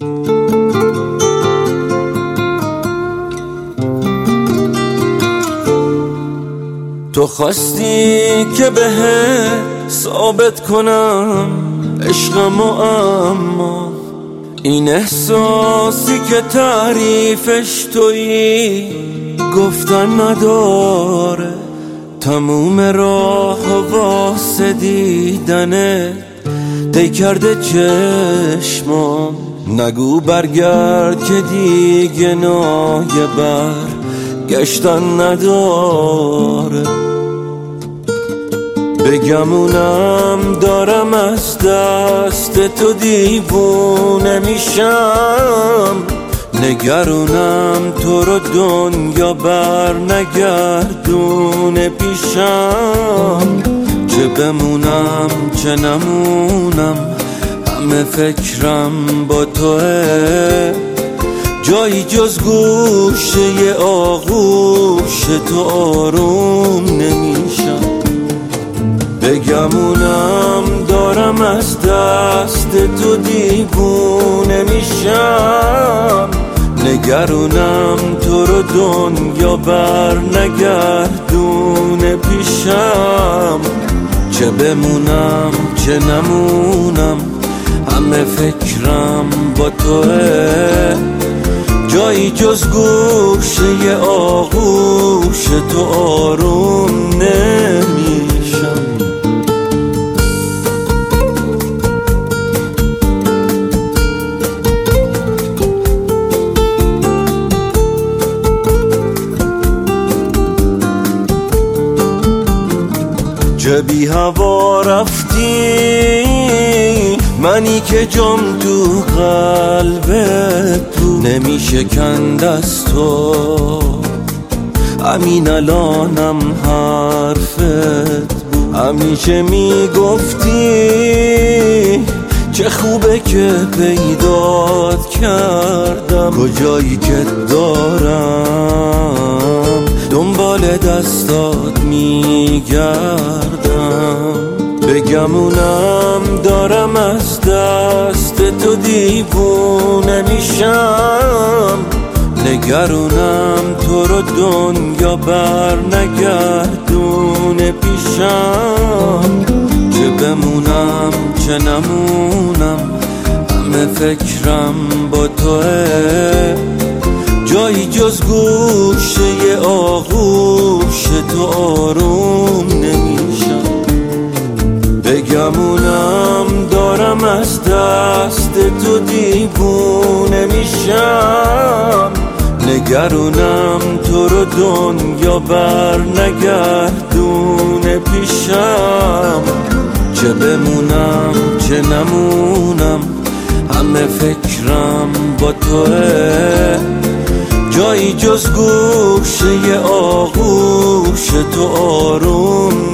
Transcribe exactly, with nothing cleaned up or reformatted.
تو خواستی که بهت ثابت کنم عشقم، اما این احساسی که تعریفش تویی گفتن نداره. تموم راه و واسه دیدنت طی کرده چشمام. نگو برگرد که دیگه نایه بر گشتن نداره. بگمونم دارم از دست تو دیوونه میشم. نگرونم تو رو دنیا بر نگردونه پیشم. چه بمونم چه نمونم همه فکرم با توه. جایی جز گوشه آغوش تو آروم نمیشم. بگمونم دارم از دست تو دیوونه میشم. نگرونم تو رو دنیا بر نگردونه پیشم. چه بمونم چه نمونم همه فکرم با توه. جایی جز گوشه آغوش تو آروم نمیشم. چه بی هوا رفتی منی که جام تو قلبت بود. نمیشه کند از تو همین الانم حرفت بود. همیشه میگفتی چه خوبه که پیدات کردم. کجایی که دارم دنبال دستات میگردم. بگمونم دارم از دست تو دیوونه میشم. نگرونم تو رو دنیا بر نگردونه پیشم. چه بمونم چه نمونم همه فکرم با توه. جایی جز گوشه آغوش تو آروم نمیشم. بگمونم دارم از دست تو دیوونه میشم. نگرونم تو رو دنیا بر نگردونه پیشم. چه بمونم چه نمونم همه فکرم با توه. جایی جز گوشه آغوش تو آروم